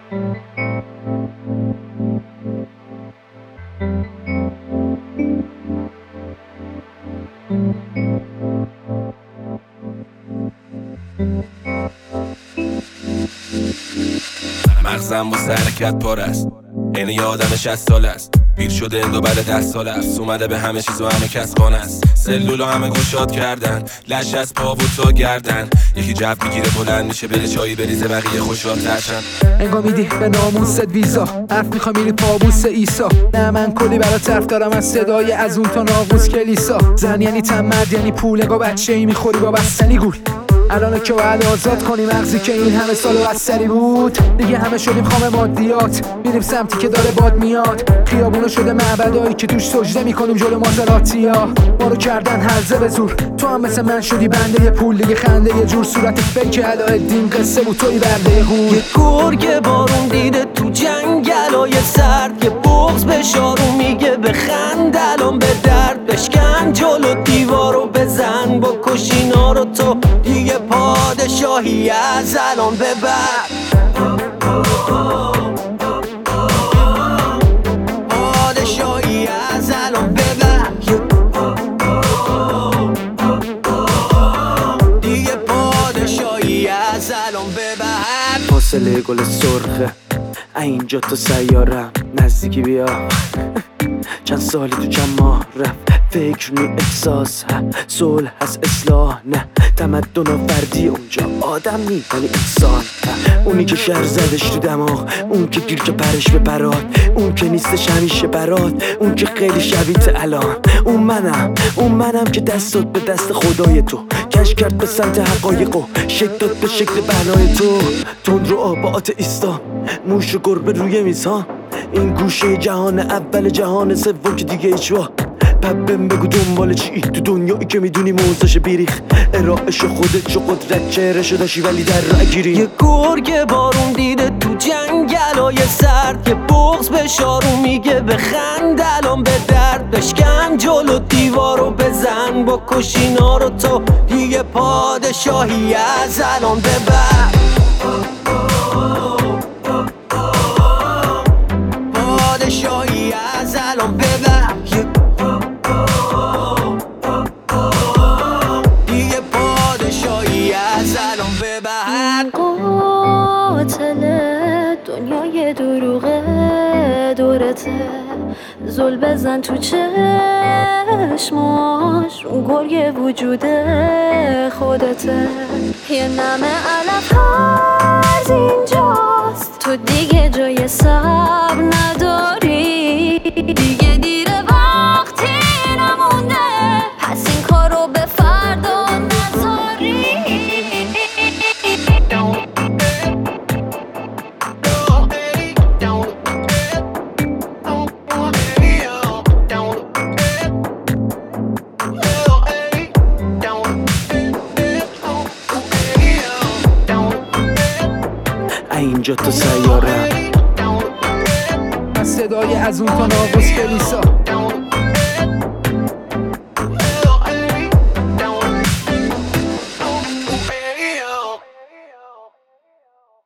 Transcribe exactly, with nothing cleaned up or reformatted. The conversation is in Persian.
مغزم با حرکت پر است، این یه آدم شصت سال است، پیر شده اندو بعد ده سال است، اومده به همه چیز و همه کس خانه است. سلول همه گشاد کردن، لش از پا و تا گردن، یکی جو میگیره بلند میشه بره چایی بریزه بقیه خوشحال ترشن. انگا میدی به ناموست ویزا، حرف میخوای میری پابوس ایسا. نه من کلی برا طرف دارم از صدای از اون تا ناقوس کلیسا. زن یعنی تن، مرد یعنی پول، انگا بچه ای میخوری با بستنی گول. الان که باید آزاد کنیم مغزی که این همه سال و سری بود. دیگه همه شدیم خام مادیات، میریم سمتی که داره باد میاد. خیابونو شده معبدایی که توش سجده میکنیم جلو مازراتیا. ما رو کردن هرزه به زور، تو هم مثل من شدی بنده یه پول. دیگه خنده یه جور صورت فیک علاءالدین قصه بود توی برده هور. یه گرگ بارون دیده تو جنگلای سرد، یه بغض به شارو میگه بخند الان به درد. بشکن جلو دیوارو بزن بکش اینا رو، تو دیگه پادشاهی از الان به بعد. پادشاهی از الان به بعد، دیگه پادشاهی از الان به بعد. فاصله گل سرخه اینجا تو سیارم نزدیکی بیا. چند سالی تو چند ماه رفت، فکر نی احساس صلح هست اصلاح نه. تمدن و فردی اونجا آدم نی ولی انسان. اونی که شهر زدش تو دماغ، اون که گیر که پرش به پرات، اون که نیستش همیشه برات، اون که خیلی شبیت الان. اون منم اون منم که دست داد به دست خدای تو، کش کرد به سمت حقایق و شکل داد به شکل بنای تو. تند رو آبات ایستا، موش و گربه روی میزها. این گوشه جهان اول جهان سوم که دیگه ایچوا. پبم بگو دنبال چی تو دنیایی که میدونی موزش بیریخ. ارائش خودت چو قدرت چهرشو داشی ولی در راه گیری. یه گرگ بارون دیده تو جنگلای سرد، یه بغض به شارو میگه بخند الان به درد. بشکن جلو دیوارو بزن بکش اینا رو، تو دیگه پادشاهی از الان به بعد. پادشاهی از الان به بعد، دیگه پادشاهی از الان به بعد. قاتل دنیای دروغه دورته، زل بزن تو چشماش، اون گرگ وجود خودته. یه نمه علف هرز اینجاست، تو دیگه جای صبر نداری. دیگه دیره وقتی نمونده، پس این کارو به فردا نذاری. اینجا تو سیارم از صدای از اون تا ناقوس کلیسا.